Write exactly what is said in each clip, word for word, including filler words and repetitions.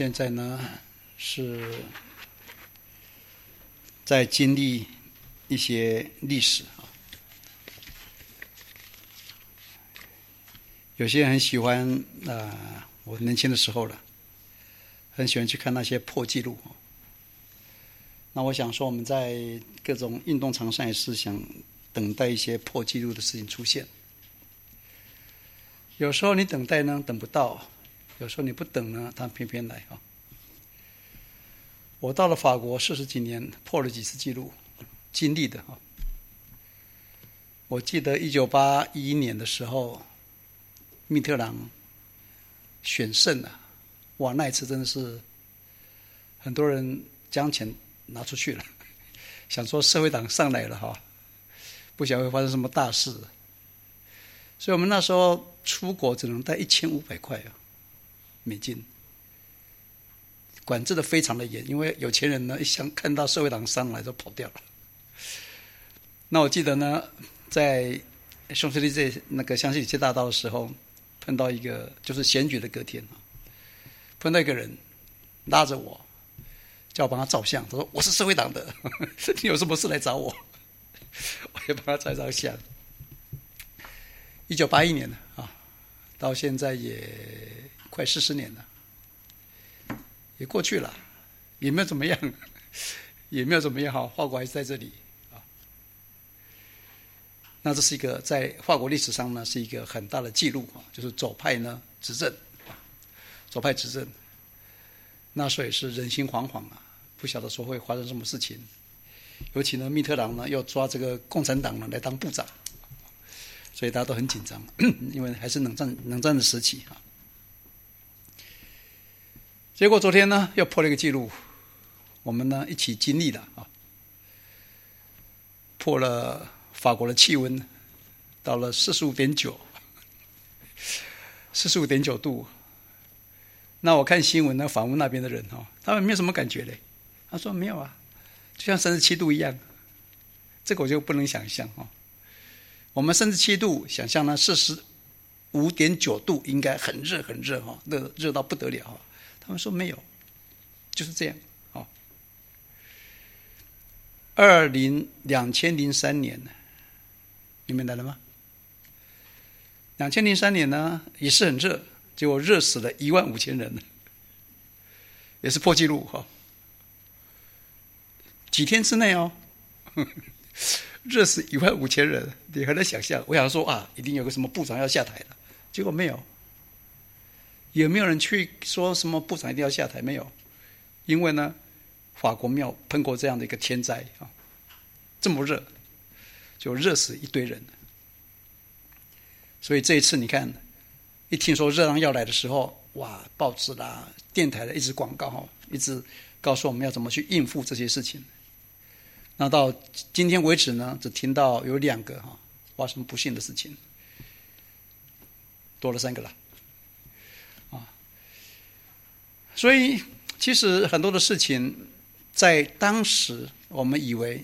现在呢是在经历一些历史啊，有些人很喜欢啊、呃，我年轻的时候了，很喜欢去看那些破纪录。那我想说，我们在各种运动场上也是想等待一些破纪录的事情出现。有时候你等待呢等不到，有时候你不等呢，它偏偏来啊。我到了法国四十几年，破了几次纪录，经历的啊。我记得一九八一年的时候，密特朗选胜了，哇，那一次真的是很多人将钱拿出去了，想说社会党上来了哈，不晓得会发生什么大事。所以我们那时候出国只能带一千五百块啊美金。管制的非常的严，因为有钱人呢一想看到社会党上来就跑掉了。那我记得呢，在香榭丽舍那个香榭丽舍大道的时候，碰到一个就是选举的隔天啊，碰到一个人拉着我，叫我帮他照相。他说我是社会党的，你有什么事来找我？我也帮他照张相。一九八一年了啊，到现在也快四十年了。也过去了，也没有怎么样，也没有怎么样哈。法国还是在这里啊。那这是一个在法国历史上呢，是一个很大的记录啊，就是左派呢执政，左派执政，那时候也是人心惶惶啊，不晓得说会发生什么事情。尤其呢，密特朗呢要抓这个共产党呢来当部长，所以大家都很紧张，因为还是冷战冷战的时期啊。结果昨天呢，又破了一个记录，我们呢一起经历了啊，破了法国的气温，到了四十五点九，四十五点九度。那我看新闻呢，访问那边的人哈，他们没有什么感觉嘞。他说没有啊，就像三十七度一样。这个我就不能想象哈。我们三十七度，想象呢四十五点九度应该很热很热哈，热热到不得了哈。他们说没有，就是这样。好，二零两千零三年，你们来了吗？两千零三年呢，也是很热，结果热死了一万五千人，也是破纪录哈。几天之内哦，热死一万五千人，你很难想象。我想说啊，一定有个什么部长要下台了，结果没有。有没有人去说什么部长一定要下台？没有，因为呢，法国没有碰过这样的一个天灾啊，这么热，就热死一堆人。所以这一次你看，一听说热浪要来的时候，哇，报纸啦、电台的一直广告哈，一直告诉我们要怎么去应付这些事情。那到今天为止呢，只听到有两个哈发生不幸的事情，多了三个了。所以，其实很多的事情，在当时我们以为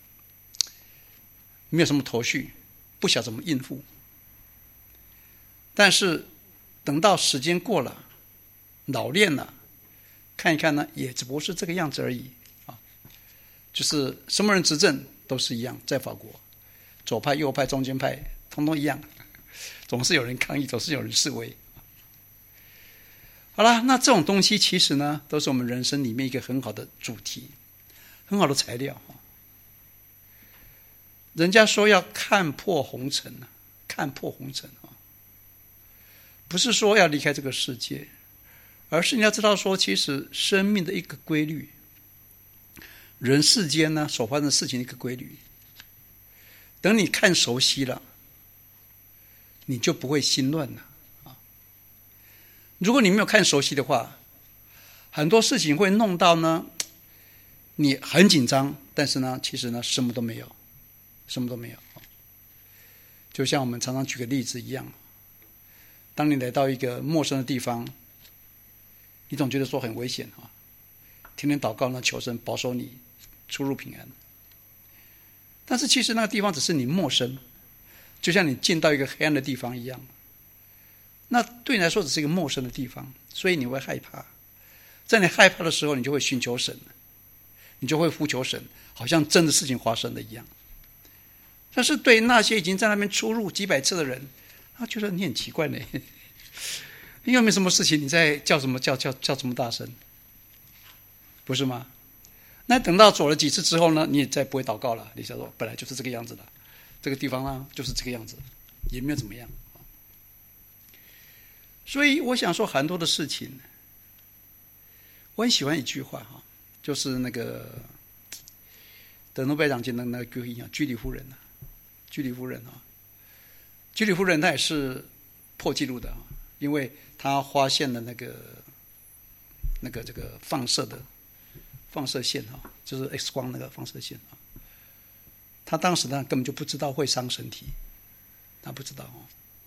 没有什么头绪，不晓得怎么应付。但是等到时间过了，老练了，看一看呢，也只不过是这个样子而已啊。就是什么人执政都是一样，在法国，左派、右派、中间派，通通一样，总是有人抗议，总是有人示威。好了，那这种东西其实呢，都是我们人生里面一个很好的主题，很好的材料。人家说要看破红尘，看破红尘啊，不是说要离开这个世界，而是你要知道说，其实生命的一个规律，人世间呢所发生的事情的一个规律。等你看熟悉了，你就不会心乱了。如果你没有看熟悉的话，很多事情会弄到呢，你很紧张，但是呢，其实呢，什么都没有，什么都没有。就像我们常常举个例子一样，当你来到一个陌生的地方，你总觉得说很危险啊，天天祷告呢，求神保守你出入平安。但是其实那个地方只是你陌生，就像你进到一个黑暗的地方一样。那对你来说只是一个陌生的地方，所以你会害怕。 在你害怕的时候，你就会寻求神，你就会呼求神，好像真的事情发生了一样。但是对那些已经在那边出入几百次的人，他觉得你很奇怪呢，因为没什么事情，你在叫什么叫叫叫这么大声，不是吗？那等到走了几次之后呢，你也再不会祷告了。你想说，本来就是这个样子的，这个地方呢就是这个样子，也没有怎么样。所以我想说很多的事情，我很喜欢一句话哈，就是那个得诺贝尔奖金的那个居里夫人啊，居里夫人啊，居里夫人她也是破纪录的啊，因为她发现了那个那个这个放射的放射线啊，就是 X 光那个放射线啊，她当时呢根本就不知道会伤身体，她不知道啊。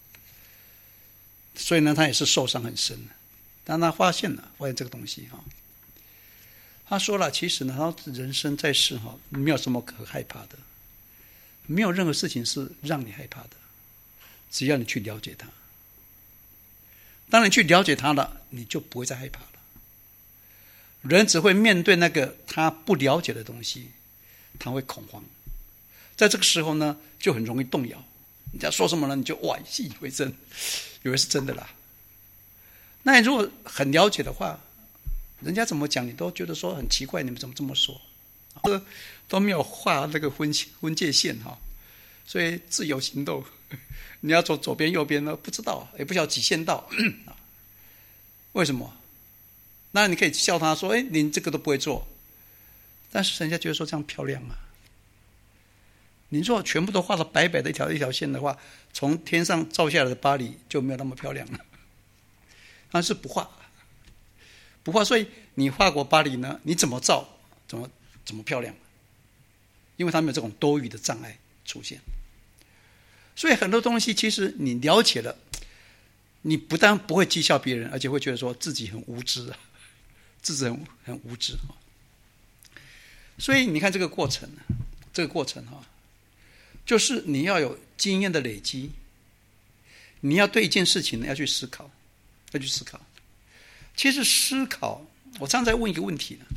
所以呢，他也是受伤很深，但他发现了，发现这个东西哈。他说了，其实呢，他人生在世哈，没有什么可害怕的，没有任何事情是让你害怕的，只要你去了解它。当你去了解它了，你就不会再害怕了。人只会面对那个他不了解的东西，他会恐慌，在这个时候呢，就很容易动摇。人家说什么呢，你就哇信以为真，以为是真的啦。那你如果很了解的话，人家怎么讲你都觉得说很奇怪，你们怎么这么说？都都没有画那个分分界线哈，所以自由行动，你要走左边右边呢，不知道，也不晓得几线道，为什么？那你可以笑他说：“哎，你这个都不会做。”但是人家觉得说这样漂亮啊。你如果全部都画得白白的一条一条线的话，从天上照下来的巴黎就没有那么漂亮了。但是不画，不画，所以你画过巴黎呢，你怎么照，怎么怎么漂亮？因为它没有这种多余的障碍出现。所以很多东西其实你了解了，你不但不会讥笑别人，而且会觉得说自己很无知啊，自己很很无知啊。所以你看这个过程，这个过程哈。就是你要有经验的累积，你要对一件事情呢要去思考，要去思考。其实思考，我常常在问一个问题呢，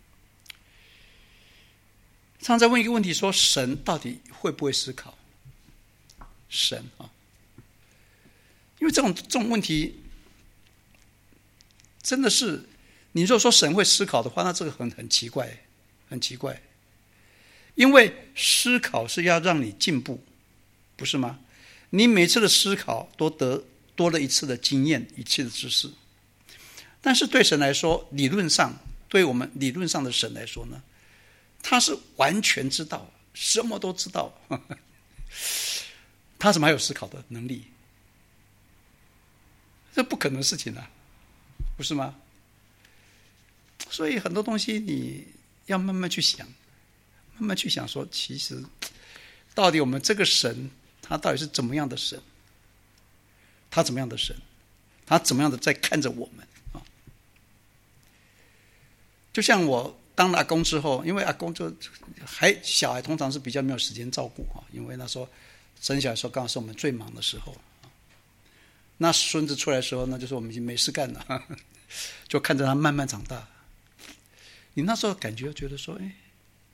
常常在问一个问题，说神到底会不会思考？神啊，因为这种这种问题，真的是，你如果说神会思考的话，那这个很很奇怪，很奇怪。因为思考是要让你进步，不是吗？你每次的思考都得多了一次的经验，一次的知识。但是对神来说，理论上，对我们理论上的神来说呢，他是完全知道，什么都知道，他怎么还有思考的能力？这不可能的事情啊，不是吗？所以很多东西你要慢慢去想。慢慢去想说，其实到底我们这个神他到底是怎么样的神，他怎么样的神，他怎么样的在看着我们啊？就像我当了阿公之后，因为阿公就还小孩通常是比较没有时间照顾啊，因为那时候生小孩的时候刚好是我们最忙的时候，那孙子出来的时候那就是我们已经没事干了，就看着他慢慢长大。你那时候感觉觉得说，哎。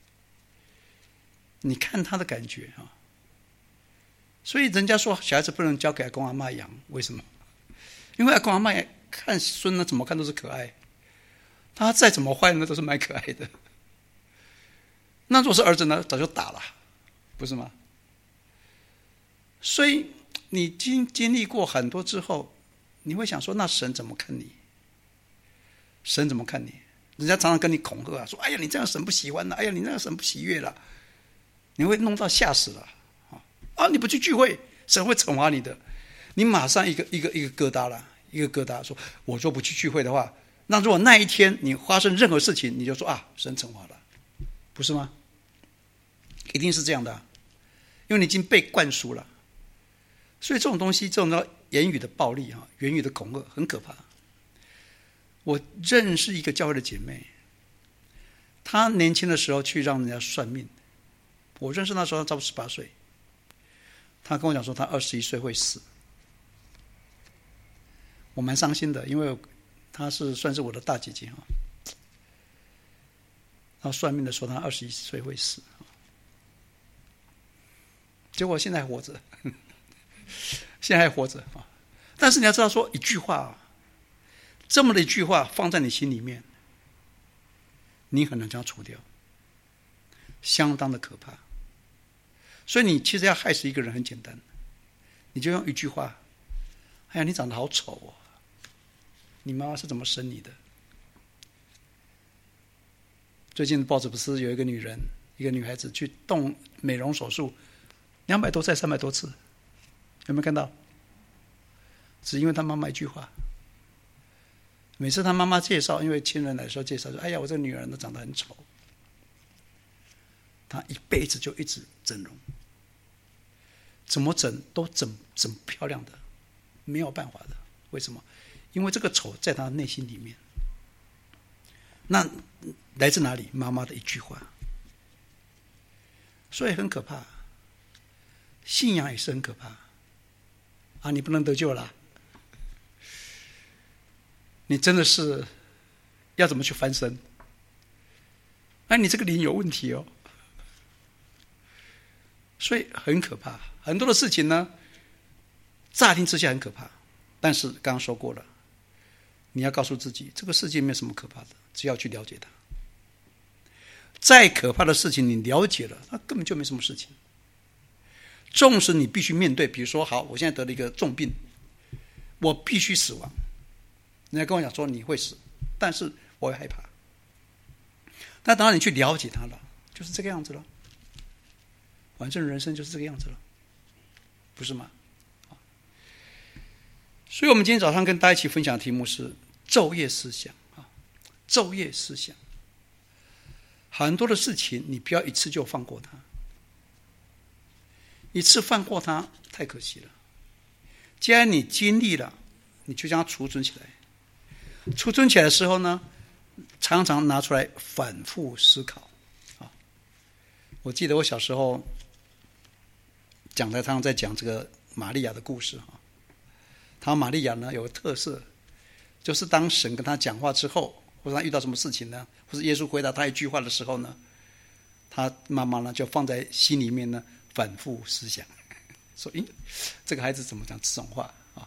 你看他的感觉啊，所以人家说小孩子不能交给阿公阿嬷养，为什么？因为阿公阿嬷看孙呢，怎么看都是可爱，他再怎么坏呢，都是蛮可爱的。那如果是儿子呢，早就打了，不是吗？所以你经经历过很多之后，你会想说，那神怎么看你？神怎么看你？人家常常跟你恐吓啊，说：“哎呀，你这样神不喜欢了，哎呀，你那样神不喜悦了。”你会弄到吓死了啊！你不去聚会，神会惩罚你的。你马上一个一个一个疙瘩了，一个疙瘩说：“我说不去聚会的话，那如果那一天你发生任何事情，你就说啊，神惩罚了，不是吗？一定是这样的，因为你已经被灌输了。所以这种东西，这种叫言语的暴力啊，言语的恐吓，很可怕。我认识一个教会的姐妹，她年轻的时候去让人家算命。我认识那时候差不多十八岁，他跟我讲说他二十一岁会死，我蛮伤心的，因为她是算是我的大姐姐哈。 然后算命的说他二十一岁会死，结果现在还活着，现在还活着啊！但是你要知道，说一句话，这么的一句话放在你心里面，你很难将它除掉，相当的可怕。所以你其实要害死一个人很简单，你就用一句话：哎呀，你长得好丑哦，你妈妈是怎么生你的？最近报纸不是有一个女人，一个女孩子去动美容手术，两百多次、三百多次，有没有看到？只因为她妈妈一句话。每次她妈妈介绍，因为亲人来的时候介绍说：“哎呀，我这个女儿呢长得很丑。”她一辈子就一直整容，怎么整都整整不漂亮的，没有办法的。为什么？因为这个丑在她内心里面。那来自哪里？妈妈的一句话。所以很可怕，信仰也是很可怕啊！你不能得救了，你真的是要怎么去翻身？哎，你这个灵有问题哦。所以很可怕，很多的事情呢，乍听之下很可怕，但是刚刚说过了，你要告诉自己，这个世界没有什么可怕的，只要去了解它。再可怕的事情，你了解了，那根本就没什么事情。纵使你必须面对，比如说，好，我现在得了一个重病，我必须死亡。人家跟我讲说你会死，但是我会害怕。那当然，你去了解它了，就是这个样子了。反正人生就是这个样子了，不是吗？所以我们今天早上跟大家一起分享的题目是昼夜思想啊，昼夜思想。很多的事情你不要一次就放过它，一次放过它太可惜了。既然你经历了，你就将它储存起来。储存起来的时候呢，常常拿出来反复思考啊。我记得我小时候讲台上在讲这个玛利亚的故事啊。他玛利亚呢有个特色，就是当神跟他讲话之后，或者他遇到什么事情呢，或者耶稣回答他一句话的时候呢，他妈妈呢就放在心里面呢反复思想，说：“咦，这个孩子怎么讲这种话啊？”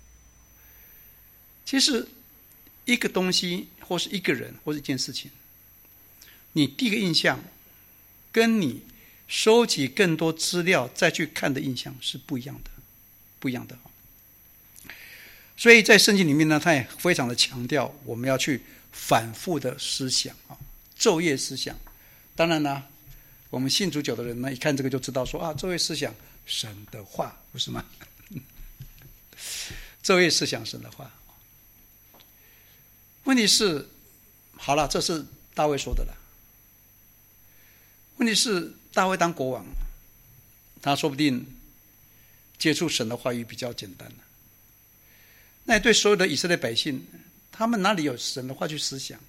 其实一个东西或是一个人或是一件事情，你第一个印象跟你收集更多资料再去看的印象是不一样的，不一样的。所以在圣经里面呢，他也非常的强调我们要去反复的思想啊，昼夜思想。当然呢，我们信主久的人呢，一看这个就知道说啊，昼夜思想神的话，不是吗？昼夜思想神的话。问题是，好了，这是大卫说的了。问题是，大卫当国王，他说不定接触神的话语比较简单了。那对所有的以色列百姓，他们哪里有神的话去思想？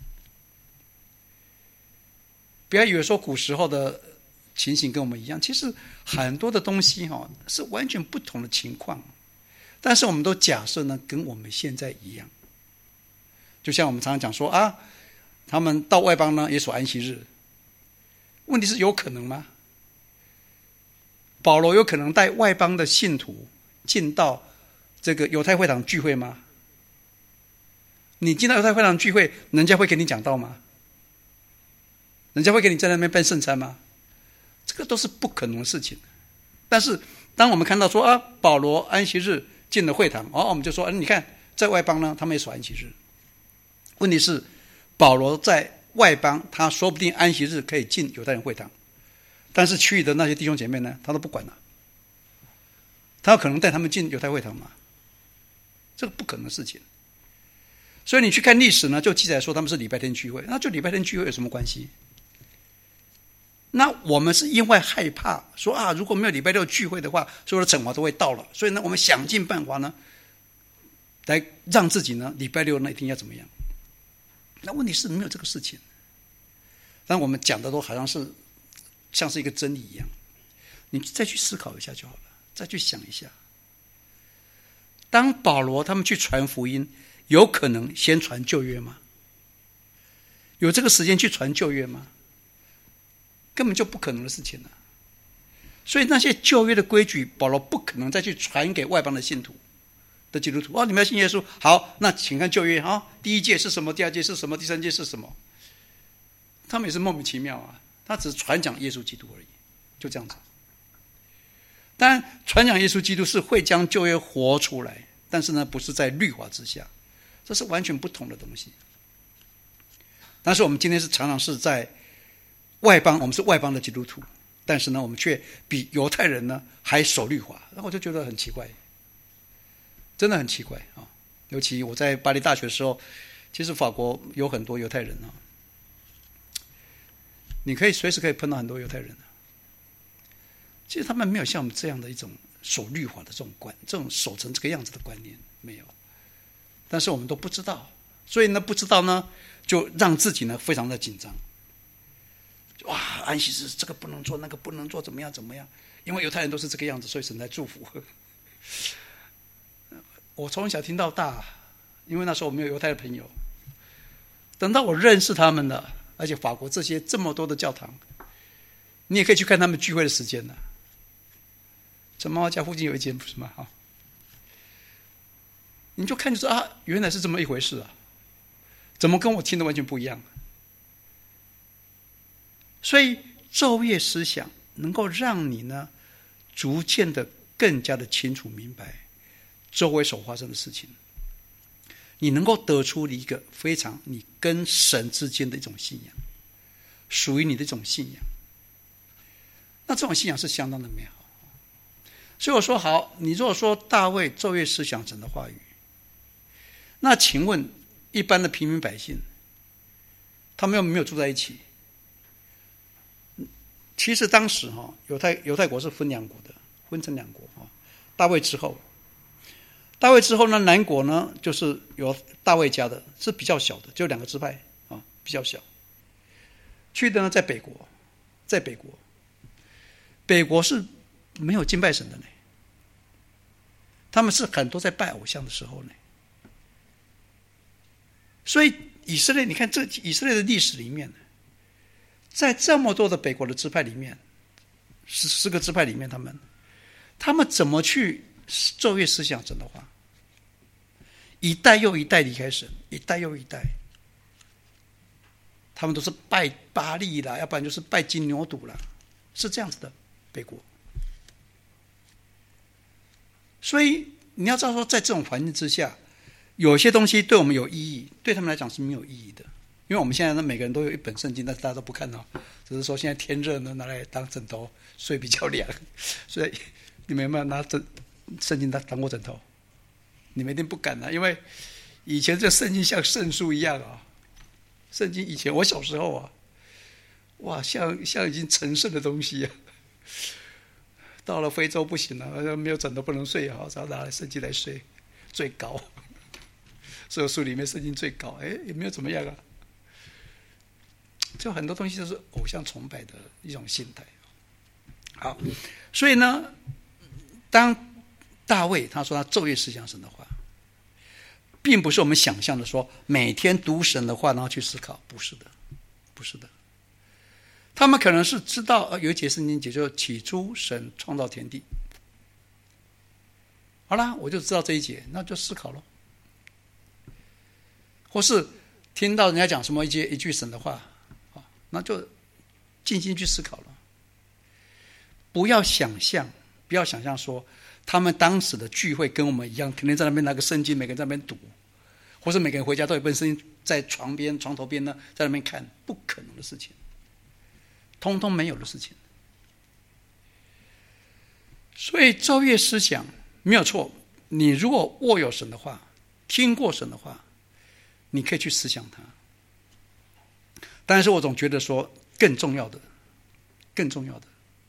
不要以为说古时候的情形跟我们一样，其实很多的东西哈是完全不同的情况，但是我们都假设呢跟我们现在一样。就像我们常常讲说啊，他们到外邦呢也守安息日，问题是有可能吗？保罗有可能带外邦的信徒进到这个犹太会堂聚会吗？你进到犹太会堂聚会，人家会给你讲道吗？人家会给你在那边办圣餐吗？这个都是不可能的事情。但是当我们看到说啊，保罗安息日进了会堂，哦，我们就说，啊，你看在外邦呢，他们也守安息日。问题是，保罗在外邦，他说不定安息日可以进犹太人会堂，但是其余的那些弟兄姐妹呢，他都不管了。他有可能带他们进犹太会堂吗？这个不可能的事情。所以你去看历史呢，就记载说他们是礼拜天聚会，那就礼拜天聚会有什么关系？那我们是因为害怕说啊，如果没有礼拜六聚会的话，所有的惩罚都会到了，所以呢，我们想尽办法呢，来让自己呢礼拜六那一天要怎么样？那问题是没有这个事情。但我们讲的都好像是像是一个真理一样，你再去思考一下就好了。再去想一下，当保罗他们去传福音，有可能先传旧约吗？有这个时间去传旧约吗？ 根本就不可能的事情了。所以那些旧约的规矩，保罗不可能再去传给外邦的信徒的基督徒。哦，你们要信耶稣，好，那请看旧约啊，第一诫是什么，第二诫是什么，第三诫是什么？他们也是莫名其妙啊，他只是传讲耶稣基督而已，就这样子。当然，传讲耶稣基督是会将旧约活出来，但是呢，不是在律法之下，这是完全不同的东西。但是我们今天是常常是在外邦，我们是外邦的基督徒，但是呢，我们却比犹太人呢还守律法，那我就觉得很奇怪，真的很奇怪啊！尤其我在巴黎大学的时候，其实法国有很多犹太人啊，你可以随时可以碰到很多犹太人啊。其实他们没有像我们这样的一种守律法的这种观，这种守成这个样子的观念没有，但是我们都不知道，所以呢，不知道呢，就让自己呢非常的紧张。哇，安息日这个不能做，那个不能做，怎么样怎么样？因为犹太人都是这个样子，所以神在祝福。我从小听到大，因为那时候我没有犹太的朋友。等到我认识他们了，而且法国这些这么多的教堂，你也可以去看他们聚会的时间了。陈妈妈家附近有一间，不是吗？哈，你就看就知道啊，原来是这么一回事啊，怎么跟我听的完全不一样？所以昼夜思想能够让你呢，逐渐的更加的清楚明白周围所发生的事情，你能够得出一个非常你跟神之间的一种信仰，属于你的一种信仰。那这种信仰是相当的美好。所以我说好，你如果说大卫昼夜思想神的话语，那请问一般的平民百姓，他们又没有住在一起。其实当时哈，犹太犹太国是分两国的，分成两国啊。大卫之后，大卫之后呢，南国呢就是由大卫家的，是比较小的，就两个支派啊，比较小。去的呢在北国，在北国，北国是没有敬拜神的呢，他们是很多在拜偶像的时候呢。所以以色列，你看这以色列的历史里面，在这么多的北国的支派里面，十十个支派里面，他们他们怎么去昼夜思想神的话？一代又一代离开神，一代又一代，他们都是拜巴力啦，要不然就是拜金牛犊啦，是这样子的北国。所以你要知道说，在这种环境之下，有些东西对我们有意义，对他们来讲是没有意义的。因为我们现在呢，每个人都有一本圣经，但是大家都不看哦，只是说现在天热呢，拿来当枕头睡比较凉。所以你们有没有拿圣圣经当当过枕头？你们一定不敢啊，因为以前这圣经像圣书一样啊。圣经以前我小时候啊，哇，像像已经成圣的东西啊。到了非洲不行了，没有枕头不能睡啊，只要拿来圣经来睡，最高。所有书里面圣经最高，哎，也没有怎么样啊。就很多东西都是偶像崇拜的一种心态。好，所以呢，当大卫他说他昼夜思想神的话，并不是我们想象的说每天读神的话然后去思考，不是的，不是的。他们可能是知道有一节圣经节就起初神创造天地，好啦，我就知道这一节，那就思考咯。或是听到人家讲什么一节一句神的话，那就静心去思考了。不要想象，不要想象说他们当时的聚会跟我们一样，肯定在那边拿个圣经，每个人在那边读，或是每个人回家都有一本圣经在床边、床头边呢，在那边看，不可能的事情，通通没有的事情。所以昼夜思想没有错，你如果握有神的话，听过神的话，你可以去思想它。但是我总觉得说更重要的更重要的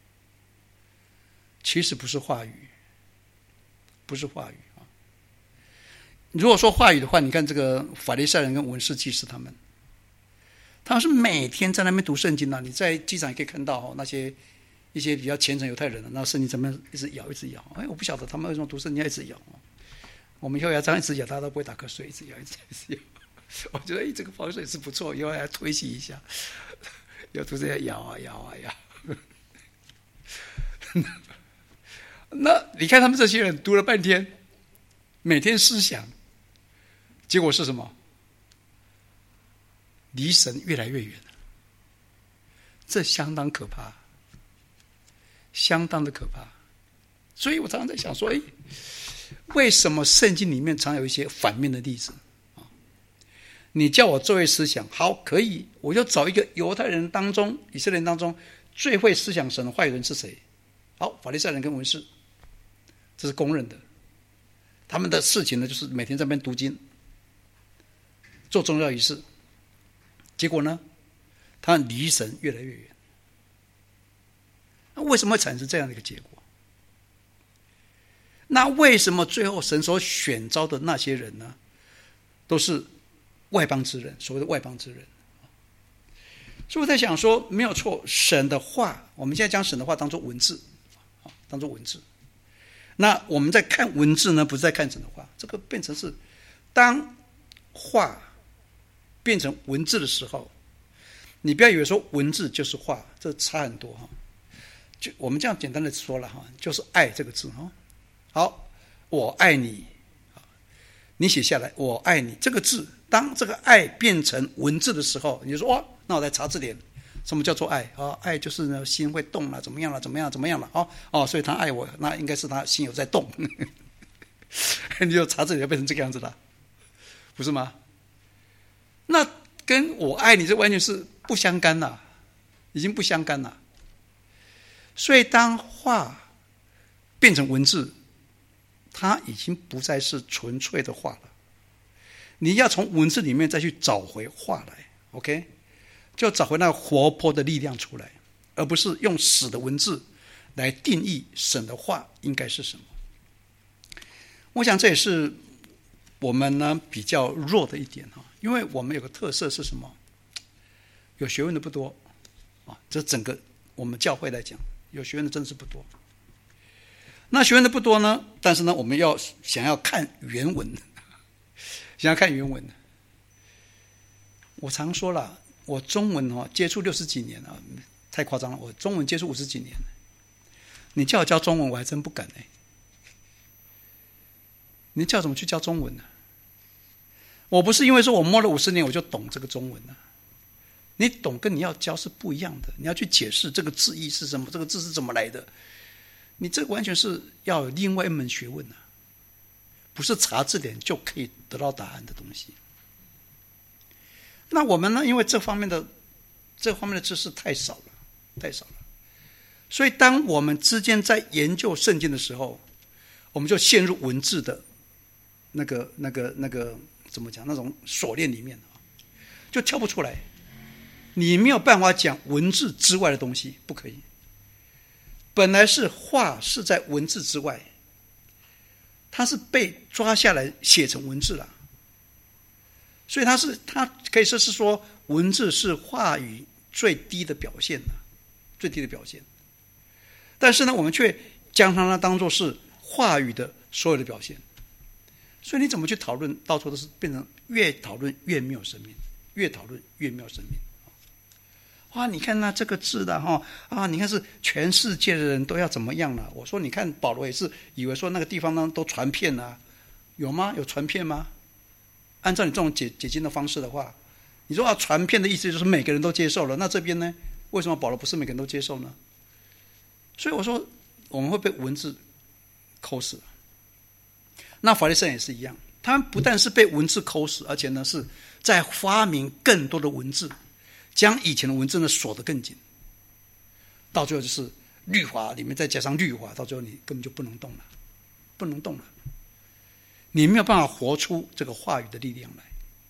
其实不是话语，不是话语啊。如果说话语的话，你看这个法利赛人跟文士祭司他们他们是每天在那边读圣经啊，你在机场也可以看到那些一些比较虔诚犹太人，那圣经在那边一直摇一直摇。哎，我不晓得他们为什么读圣经要一直摇。我们以后要这样一直摇，大家都不会打瞌睡，一直摇一直摇一直摇。我觉得哎，这个方式也是不错，以后还要推行一下。 有图这样摇啊摇啊摇。那你看他们这些人读了半天，每天思想，结果是什么？离神越来越远，这相当可怕，相当的可怕。所以我常常在想说，哎，为什么圣经里面常有一些反面的例子？你叫我作为思想，好，可以，我就找一个犹太人当中、以色列人当中最会思想神的话语人是谁？好，法利赛人跟文士，这是公认的。他们的事情呢，就是每天在那边读经，做宗教仪式。结果呢，他离神越来越远。那为什么会产生这样的一个结果？那为什么最后神所选召的那些人呢，都是外邦之人，所谓的外邦之人？所以我在想说，没有错，神的话，我们现在将神的话当作文字，当作文字。那我们在看文字呢，不是在看神的话，这个变成是当话变成文字的时候，你不要以为说文字就是话，这差很多哈。就我们这样简单的说了哈，就是爱这个字哈。好，我爱你，你写下来，我爱你这个字，当这个爱变成文字的时候，你就说哇，那我来查字典，什么叫做爱啊？爱就是呢心会动了，怎么样了，怎么样，怎么样了？哦哦，所以他爱我，那应该是他心有在动。你就查字典就变成这个样子了，不是吗？那跟我爱你这完全是不相干了，已经不相干了。所以当话变成文字，它已经不再是纯粹的话了。你要从文字里面再去找回话来 ，OK， 就找回那个活泼的力量出来，而不是用死的文字来定义神的话应该是什么。我想这也是我们呢比较弱的一点哈，因为我们有个特色是什么？有学问的不多啊，这整个我们教会来讲，有学问的真的是不多。那学问的不多呢，但是呢，我们要想要看原文，想要看原文。我常说了，我中文哦接触六十几年了，太夸张了。我中文接触五十几年，你叫我教中文，我还真不敢哎。你叫怎么去教中文呢？我不是因为说我摸了五十年我就懂这个中文了。你懂跟你要教是不一样的，你要去解释这个字义是什么，这个字是怎么来的。你这完全是要有另外一门学问啊，不是查字典就可以得到答案的东西。那我们呢，因为这方面的这方面的知识太少了，太少了，所以当我们之间在研究圣经的时候，我们就陷入文字的那个那个那个怎么讲那种锁链里面，就跳不出来。你没有办法讲文字之外的东西，不可以。本来是话是在文字之外，它是被抓下来写成文字了，所以它是它可以说是说文字是话语最低的表现，最低的表现。但是呢，我们却将它当作是话语的所有的表现，所以你怎么去讨论，到处都是变成越讨论越没有生命，越讨论越没有生命。哇，你看那这个字的哈啊，你看是全世界的人都要怎么样了？我说你看保罗也是以为说那个地方呢都传遍了，有吗？有传遍吗？按照你这种解解经的方式的话，你说啊传遍的意思就是每个人都接受了，那这边呢，为什么保罗不是每个人都接受呢？所以我说我们会被文字抠死。那法利赛人也是一样，他们不但是被文字抠死，而且呢是在发明更多的文字。将以前的文字呢锁得更紧，到最后就是律法里面再加上律法，到最后你根本就不能动了，不能动了，你没有办法活出这个话语的力量来。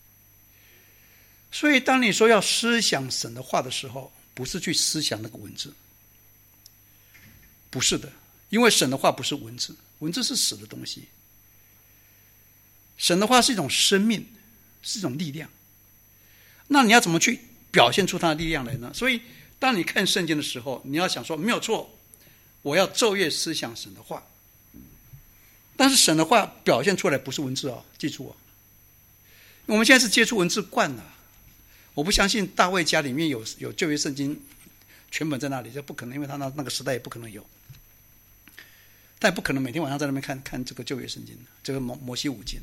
所以当你说要思想神的话的时候，不是去思想那个文字，不是的，因为神的话不是文字，文字是死的东西，神的话是一种生命，是一种力量。那你要怎么去表现出它的力量来呢？所以当你看圣经的时候，你要想说没有错，我要昼夜思想神的话，但是神的话表现出来不是文字哦，记住哦，我们现在是接触文字惯了， 我不相信大卫家里面有有旧约圣经全本在那里，这不可能，因为他那那个时代也不可能有。但也不可能每天晚上在那边看看这个旧约圣经，这个摩摩西五经。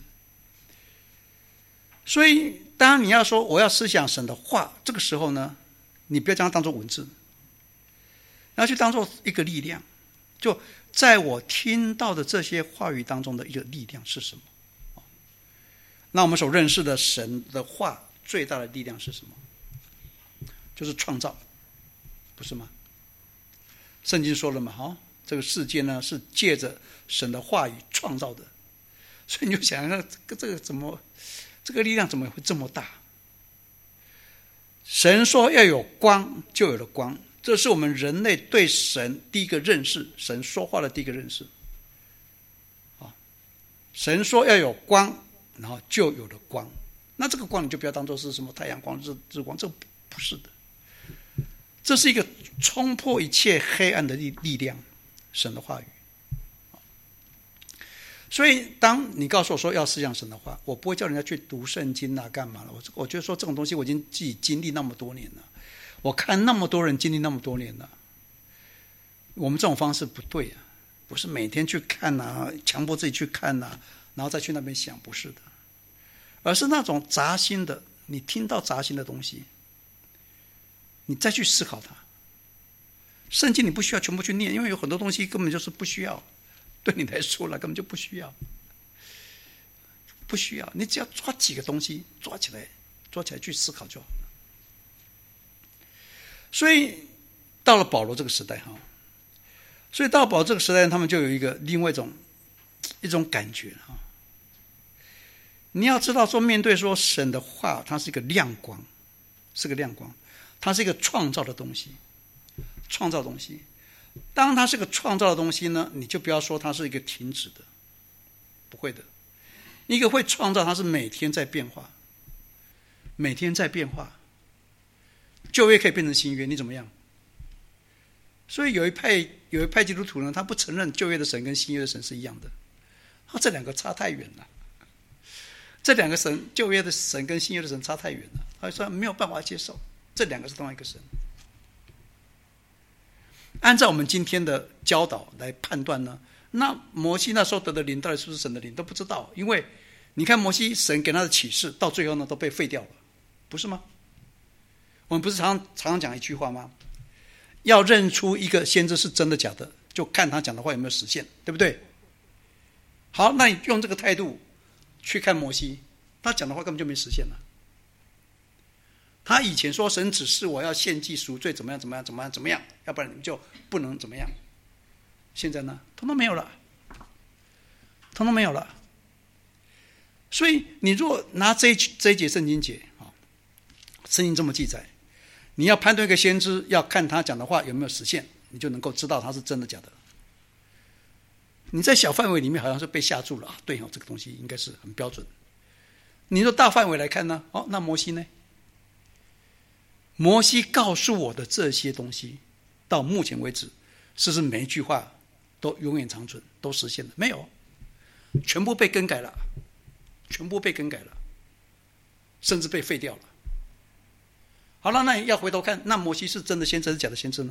所以，当你要说我要思想神的话，这个时候呢，你不要将它当作文字，要去当作一个力量。就在我听到的这些话语当中的一个力量是什么？那我们所认识的神的话最大的力量是什么？就是创造，不是吗？圣经说了嘛，哈，这个世界呢是借着神的话语创造的，所以你就想想这个这个怎么？这个力量怎么会这么大？神说要有光，就有了光，这是我们人类对神第一个认识，神说话的第一个认识。神说要有光，然后就有了光。那这个光你就不要当作是什么太阳光、日日光，这不是的。这是一个冲破一切黑暗的力力量，神的话语。所以当你告诉我说要思想神的话，我不会叫人家去读圣经啊干嘛了。我我觉得说这种东西我已经自己经历那么多年了，我看那么多人经历那么多年了，我们这种方式不对啊，不是每天去看啊，强迫自己去看啊，然后再去那边想，不是的，而是那种扎心的，你听到扎心的东西，你再去思考它。圣经你不需要全部去念，因为有很多东西根本就是不需要，对你来说了根本就不需要，不需要，你只要抓几个东西抓起来，抓起来去思考就好了。所以到了保罗这个时代哈，所以到了保罗这个时代，他们就有一个另外一种一种感觉哈。你要知道说，面对说神的话，它是一个亮光，是个亮光，它是一个创造的东西，创造的东西。当它是个创造的东西呢，你就不要说它是一个停止的，不会的。一个会创造，它是每天在变化，每天在变化。旧约可以变成新约，你怎么样？所以有一派有一派基督徒呢，他不承认旧约的神跟新约的神是一样的，啊，这两个差太远了。这两个神，旧约的神跟新约的神差太远了，他说没有办法接受，这两个是同一个神。按照我们今天的教导来判断呢，那摩西那时候得的灵到底是不是神的灵都不知道，因为你看摩西神给他的启示到最后呢都被废掉了，不是吗？我们不是常常常常讲一句话吗？要认出一个先知是真的假的，就看他讲的话有没有实现，对不对？好，那你用这个态度去看摩西，他讲的话根本就没实现了。他以前说神指示我要献祭赎罪，怎么样怎么样怎么样怎么样，要不然你们就不能怎么样。现在呢，通通没有了，通通没有了。所以你若拿这一这一节圣经节啊，圣经这么记载，你要判断一个先知，要看他讲的话有没有实现，你就能够知道他是真的假的。你在小范围里面好像是被吓住了啊，对哦，这个东西应该是很标准。你说大范围来看呢，哦，那摩西呢？摩西告诉我的这些东西，到目前为止，是不是每一句话都永远长存，都实现了？没有，全部被更改了，全部被更改了，甚至被废掉了。好了，那你要回头看，那摩西是真的先知还是假的先知呢？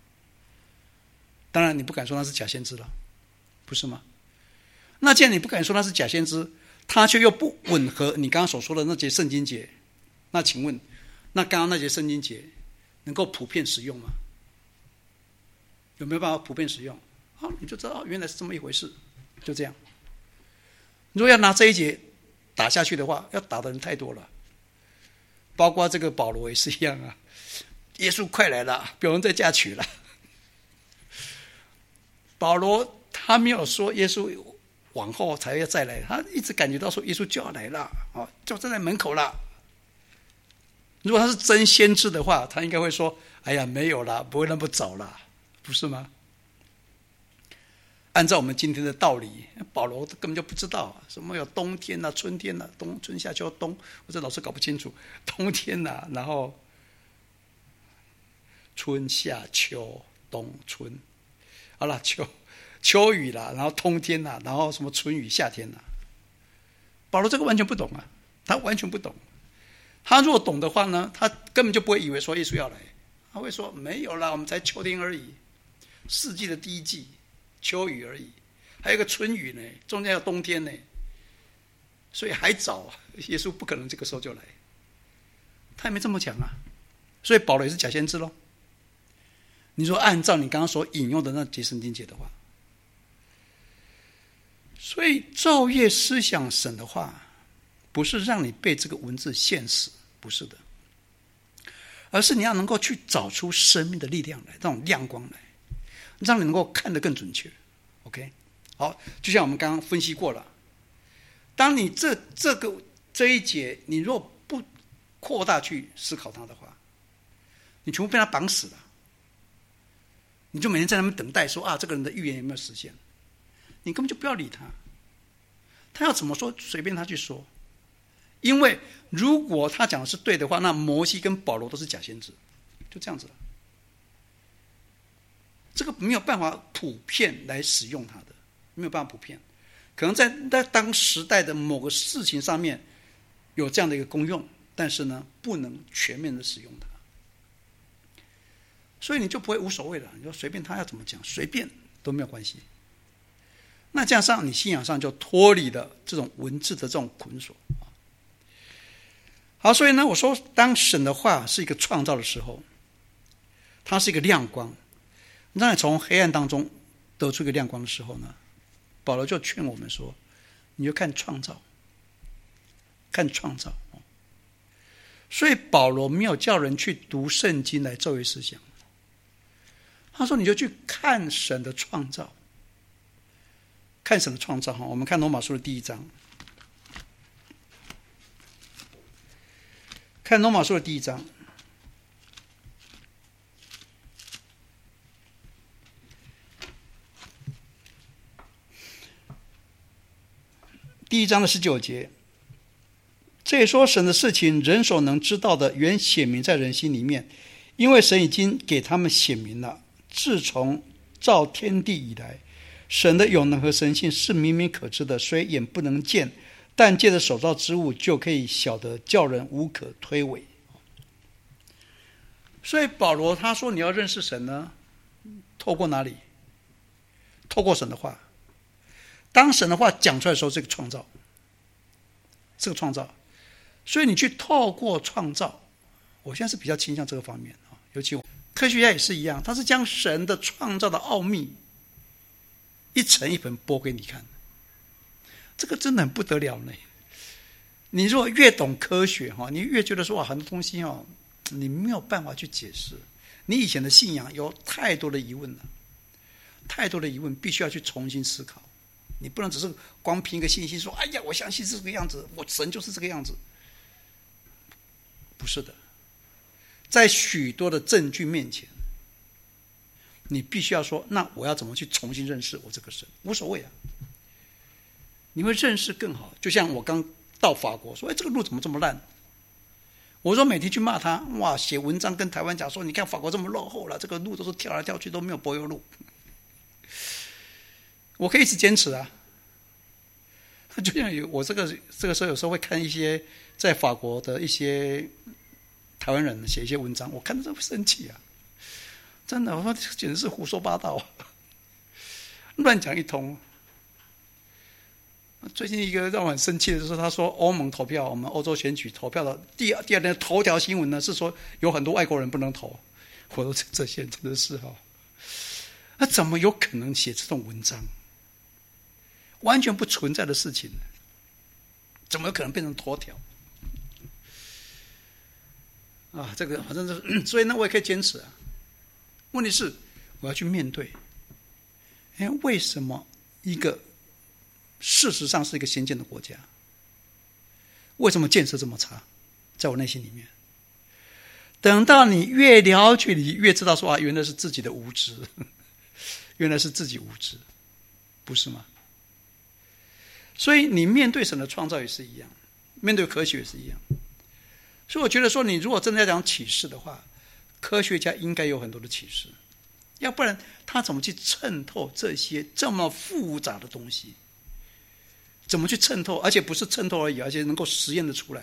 当然，你不敢说他是假先知了，不是吗？那既然你不敢说他是假先知，他却又不吻合你刚刚所说的那节圣经节，那请问，那刚刚那节圣经节能够普遍使用吗？有没有办法普遍使用？好，你就知道原来是这么一回事，就这样。如果要拿这一节打下去的话，要打的人太多了，包括这个保罗也是一样啊。耶稣快来了，不用再嫁娶了。保罗他没有说耶稣往后才要再来，他一直感觉到说耶稣就要来了，就站在门口了。如果他是真先知的话，他应该会说：“哎呀，没有啦，不会那么早啦，不是吗？”按照我们今天的道理，保罗根本就不知道什么有冬天啊、春天啊、冬春夏秋冬，我这老是搞不清楚。冬天啊，然后春夏秋冬春，好了，秋秋雨啦，然后冬天啦，然后什么春雨夏天啦。保罗这个完全不懂啊，他完全不懂。 他如果懂的话呢，他根本就不会以为说耶稣要来，他会说没有啦，我们才秋天而已，四季的第一季，秋雨而已，还有一个春雨呢，中间有冬天呢，所以还早，耶稣不可能这个时候就来。他也没这么讲啊，所以保罗也是假先知咯。你说按照你刚刚所引用的那节圣经节的话，所以昼夜思想神的话，不是让你被这个文字限死，不是的，而是你要能够去找出生命的力量来，这种亮光来，让你能够看得更准确。 OK， 好，就像我们刚刚分析过了，当你这这个这一节你若不扩大去思考它的话，你全部被它绑死了，你就每天在那边等待说啊，这个人的预言有没有实现，你根本就不要理他，他要怎么说随便他去说，因为如果他讲的是对的话，那摩西跟保罗都是假先知，就这样子了。这个没有办法普遍来使用它的，没有办法普遍，可能在在当时代的某个事情上面有这样的一个功用，但是呢，不能全面的使用它，所以你就不会无所谓了。你说随便他要怎么讲，随便都没有关系。那这样上，你信仰上就脱离了这种文字的这种捆锁。好，所以呢，我说，当神的话是一个创造的时候，它是一个亮光。那你从黑暗当中得出一个亮光的时候呢，保罗就劝我们说，你就看创造，看创造。所以保罗没有叫人去读圣经来昼夜思想，他说你就去看神的创造，看神的创造。我们看罗马书的第一章，看罗马书的第一章。第一章的十九节，这也说神的事情人所能知道的原显明在人心里面，因为神已经给他们显明了。自从造天地以来，神的永能和神性是明明可知的，虽眼不能见，但借着手造之物就可以晓得，叫人无可推诿。所以保罗他说你要认识神呢，透过哪里？透过神的话。当神的话讲出来的时候，这个创造，这个创造，所以你去透过创造，我现在是比较倾向这个方面，尤其科学家也是一样，他是将神的创造的奥秘一层一层剥给你看，这个真的很不得了呢。你如果越懂科学，你越觉得说很多东西你没有办法去解释，你以前的信仰有太多的疑问了，太多的疑问必须要去重新思考。你不能只是光凭一个信心说，哎呀，我相信是这个样子，我神就是这个样子。不是的，在许多的证据面前，你必须要说，那我要怎么去重新认识我这个神？无所谓啊，你会认识更好。就像我刚到法国说，哎，这个路怎么这么烂？我说每天去骂他，哇，写文章跟台湾讲说，你看法国这么落后了，这个路都是跳来跳去，都没有柏油路。我可以一直坚持啊，就像有我这个这个时候有时候会看一些在法国的一些台湾人写一些文章，我看到都会生气啊，真的，我说简直是胡说八道，乱讲一通。最近一个让我很生气的就是他说欧盟投票，我们欧洲选举投票的第二第二天头条新闻呢是说有很多外国人不能投，我说这些真的是哈，那怎么有可能写这种文章？完全不存在的事情，怎么有可能变成头条？啊，这个反正是，所以呢，我也可以坚持啊。问题是，我要去面对，哎，为什么一个事实上是一个先进的国家，为什么建设这么差？在我内心里面，等到你越了解，你越知道说啊，原来是自己的无知，原来是自己无知，不是吗？所以你面对神的创造也是一样，面对科学也是一样。所以我觉得说，你如果真的要讲启示的话，科学家应该有很多的启示，要不然他怎么去衬透这些这么复杂的东西？怎么去衬透？而且不是衬透而已，而且能够实验的出来。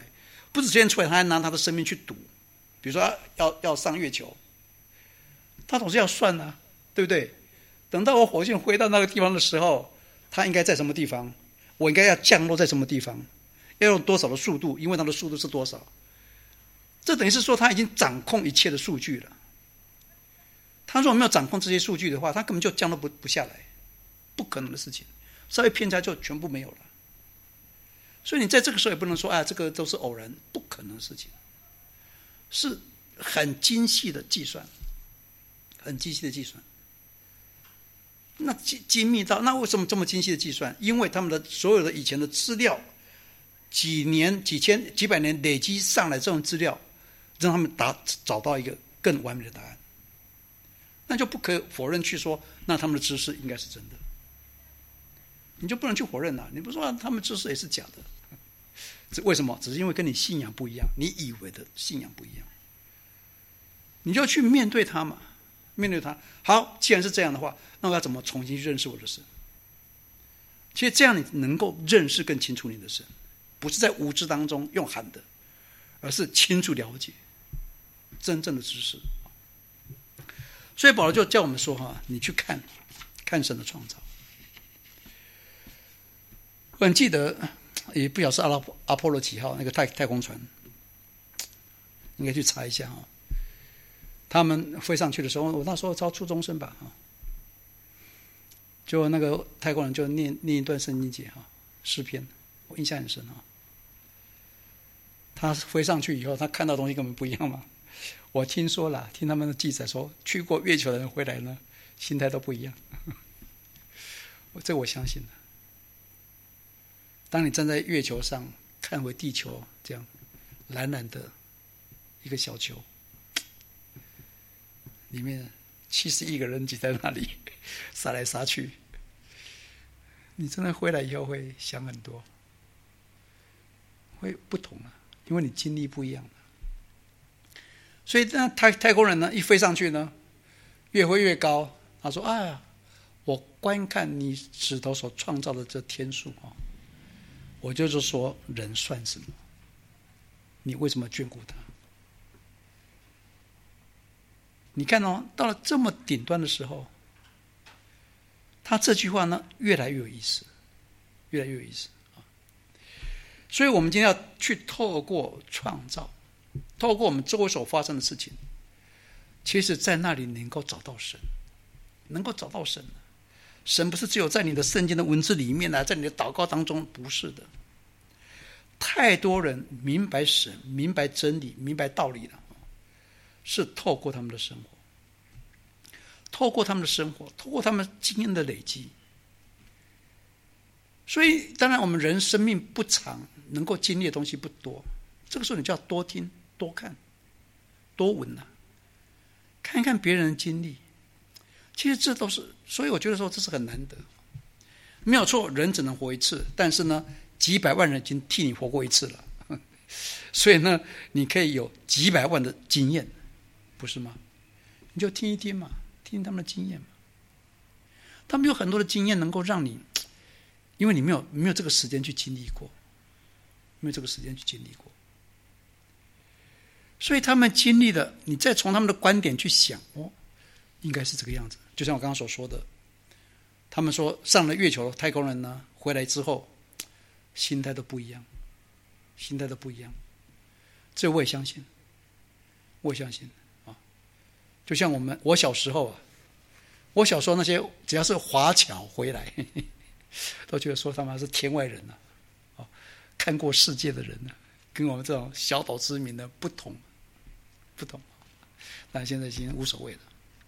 不止实验出来，他还拿他的生命去赌。比如说要要上月球，他总是要算啊，对不对？等到我火箭飞到那个地方的时候，它应该在什么地方？我应该要降落在什么地方？要用多少的速度？因为它的速度是多少？这等于是说他已经掌控一切的数据了。他如果没有掌控这些数据的话，他根本就降落不不下来，不可能的事情。稍微偏差就全部没有了。所以你在这个时候也不能说啊，这个都是偶然，不可能的事情，是很精细的计算，很精细的计算。那精精密到那为什么这么精细的计算？因为他们的所有的以前的资料，几年、几千、几百年累积上来这种资料，让他们达找到一个更完美的答案。那就不可否认去说，那他们的知识应该是真的，你就不能去否认了。你不说、啊、他们知识也是假的，这为什么？只是因为跟你信仰不一样，你以为的信仰不一样，你就要去面对它嘛，面对它。好，既然是这样的话，那我要怎么重新去认识我的神？其实这样你能够认识更清楚你的神，不是在无知当中用喊的，而是清楚了解真正的知识。所以保罗就叫我们说哈，你去看看神的创造。我很记得，也不晓得是阿拉阿波罗几号那个太太空船，应该去查一下哈。他们飞上去的时候，我那时候招初中生吧，就那个太空人就念念一段圣经节哈，诗篇，我印象很深啊。他飞上去以后，他看到的东西根本不一样嘛。我听说了，听他们的记载说，去过月球的人回来呢，心态都不一样。这我相信的。当你站在月球上看回地球这样蓝蓝的一个小球，里面七十亿个人挤在那里杀来杀去，你真的回来以后会想很多，会不同啊，因为你经历不一样。所以那太太空人呢，一飞上去呢，越飞越高。他说：“哎呀，我观看你指头所创造的这天数啊，我就是说，人算什么？你为什么眷顾他？你看哦，到了这么顶端的时候，他这句话呢，越来越有意思，越来越有意思啊。所以我们今天要去透过创造。”透过我们周围所发生的事情，其实在那里能够找到神，能够找到神。神不是只有在你的圣经的文字里面啊，在你的祷告当中，不是的。太多人明白神、明白真理、明白道理了，是透过他们的生活，透过他们的生活，透过他们经验的累积。所以，当然我们人生命不长，能够经历的东西不多。这个时候，你就要多听、多看、多闻啊，看看别人的经历。其实这都是，所以我觉得说这是很难得。没有错，人只能活一次，但是呢，几百万人已经替你活过一次了，所以呢，你可以有几百万的经验，不是吗？你就听一听嘛，听听他们的经验嘛。他们有很多的经验能够让你，因为你没有没有这个时间去经历过，没有这个时间去经历过。所以他们经历了，你再从他们的观点去想，哦，应该是这个样子。就像我刚刚所说的，他们说上了月球的太空人呢，回来之后，心态都不一样，心态都不一样。这我也相信，我也相信啊。就像我们，我小时候啊，我小时候那些只要是华侨回来，呵呵都觉得说他们是天外人啊，啊，看过世界的人啊，跟我们这种小岛之民的不同。不懂，但现在已经无所谓了。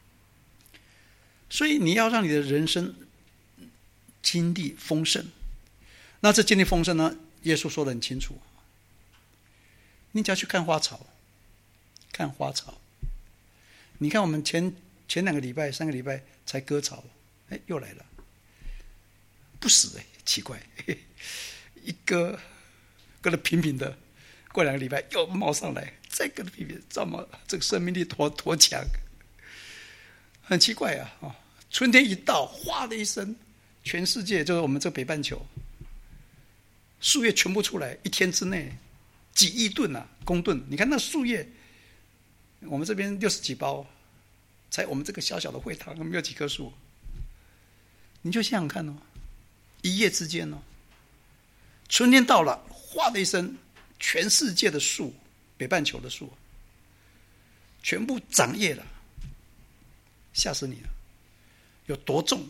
所以你要让你的人生经历丰盛，那这经历丰盛呢？耶稣说得很清楚，你只要去看花草，看花草。你看我们前前两个礼拜、三个礼拜才割草，哎，又来了，不死哎，奇怪，嘿嘿一割割得平平的。过两个礼拜又冒上来，再跟他比比，这么这个生命力多多强，很奇怪啊！哦，春天一到，哗的一声，全世界就是我们这北半球，树叶全部出来，一天之内几亿吨啊，公吨。你看那树叶，我们这边六十几包，才我们这个小小的会堂没有几棵树。你就想想看哦，一夜之间哦，春天到了，哗的一声，全世界的树，北半球的树，全部长叶了，吓死你了！有多重？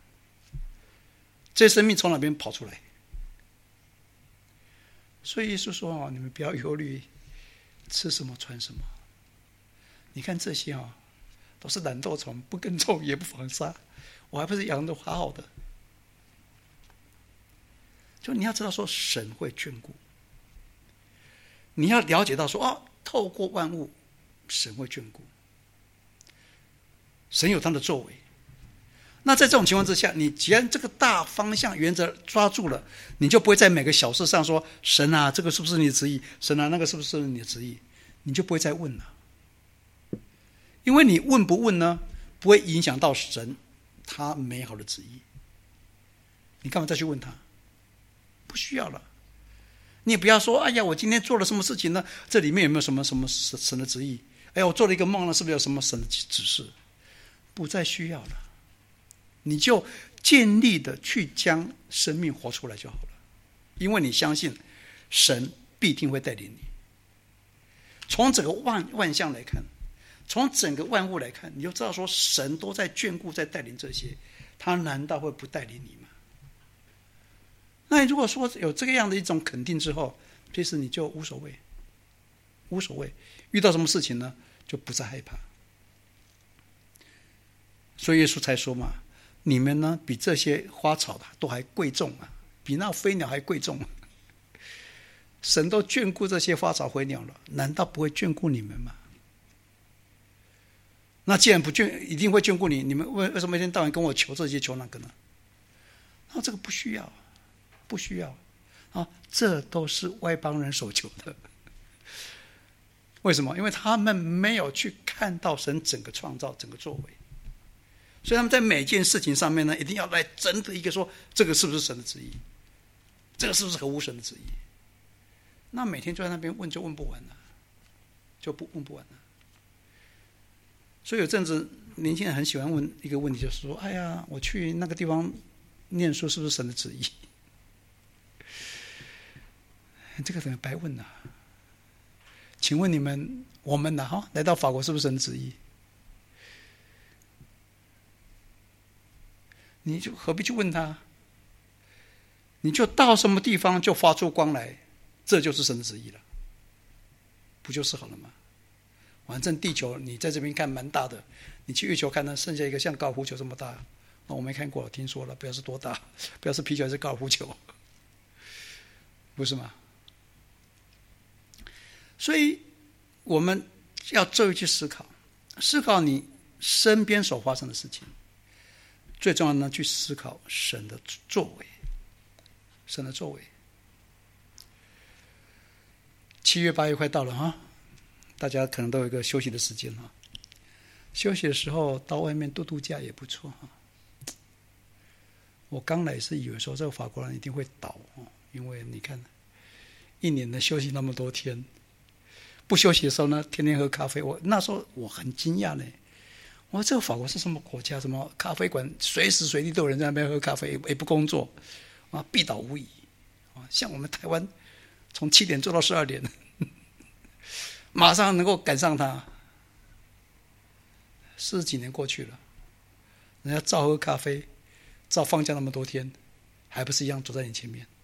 这些生命从哪边跑出来？所以耶稣说啊，你们不要忧虑，吃什么穿什么。你看这些啊，都是懒惰虫，不耕种也不防沙。我还不是养得好好的，就你要知道说神会眷顾，你要了解到说哦，透过万物，神会眷顾，神有他的作为。那在这种情况之下，你既然这个大方向原则抓住了，你就不会在每个小事上说神啊，这个是不是你的旨意？神啊，那个是不是你的旨意？你就不会再问了，因为你问不问呢，不会影响到神他美好的旨意，你干嘛再去问他？不需要了。你也不要说，哎呀，我今天做了什么事情呢？这里面有没有什么什么神的旨意？哎呀，我做了一个梦呢，是不是有什么神的指示？不再需要了，你就尽力的去将生命活出来就好了，因为你相信神必定会带领你。从整个万万象来看，从整个万物来看，你就知道说神都在眷顾，在带领这些，他难道会不带领你吗？那你如果说有这个样的一种肯定之后，其实你就无所谓，无所谓，遇到什么事情呢，就不再害怕。所以耶稣才说嘛，你们呢比这些花草都还贵重啊，比那飞鸟还贵重啊。神都眷顾这些花草飞鸟了，难道不会眷顾你们吗？那既然不眷，一定会眷顾你，你们为为什么一天到晚跟我求这些求那个呢？那这个不需要，不需要啊，这都是外邦人所求的。为什么？因为他们没有去看到神整个创造、整个作为，所以他们在每件事情上面呢，一定要来争的一个说，这个是不是神的旨意？这个是不是合乎神的旨意？那每天就在那边问，就问不完了，就不问不完了。所以有阵子年轻人很喜欢问一个问题，就是说，哎呀，我去那个地方念书是不是神的旨意？这个等于白问了。请问你们我们呢？哈，来到法国是不是神的旨意？你就何必去问他？你就到什么地方就发出光来，这就是神的旨意了，不就是好了吗？反正地球你在这边看蛮大的，你去月球看呢，剩下一个像高尔夫球这么大，我没看过，听说了，不要是多大，不要是皮球还是高尔夫球，不是吗？所以我们要这一去思考，思考你身边所发生的事情，最重要的呢，去思考神的作为，神的作为。七月八月快到了哈，大家可能都有一个休息的时间哈。休息的时候到外面度度假也不错哈。我刚来是以为说这个法国人一定会倒，因为你看一年的休息那么多天，不休息的时候呢，天天喝咖啡。我那时候我很惊讶呢，我说这个法国是什么国家？什么咖啡馆随时随地都有人在那边喝咖啡，也不工作啊，必倒无疑啊。像我们台湾从七点做到十二点，马上能够赶上他。四十几年过去了，人家照喝咖啡，照放假那么多天，还不是一样走在你前面？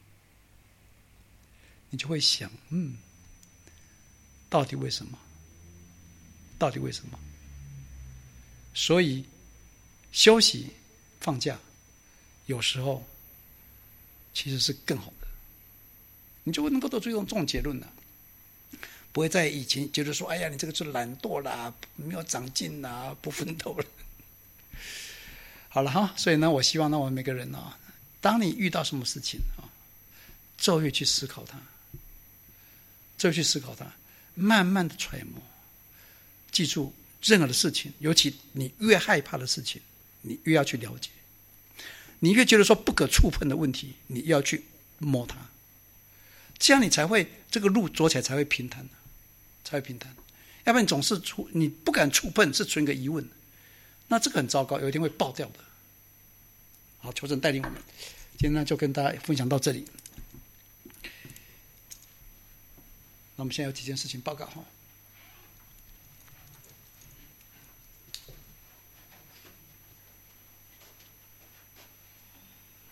你就会想，嗯，到底为什么？到底为什么？所以休息放假，有时候其实是更好的，你就能够得出一种这种结论了。不会在以前觉得说，哎呀，你这个是懒惰啦，没有长进啦，不奋斗了。好了哈，所以呢，我希望呢，我们每个人呢，当你遇到什么事情啊，昼夜去思考它，昼夜去思考它，慢慢的揣摩。记住，任何的事情，尤其你越害怕的事情，你越要去了解。你越觉得说不可触碰的问题，你越要去摸它。 这样你才会这个路走起来才会平坦，才会平坦。要不然你总是触你不敢触碰，是存个疑问，那这个很糟糕，有一天会爆掉的。好，求神带领我们，今天呢就跟大家分享到这里。那我们现在有几件事情报告哈。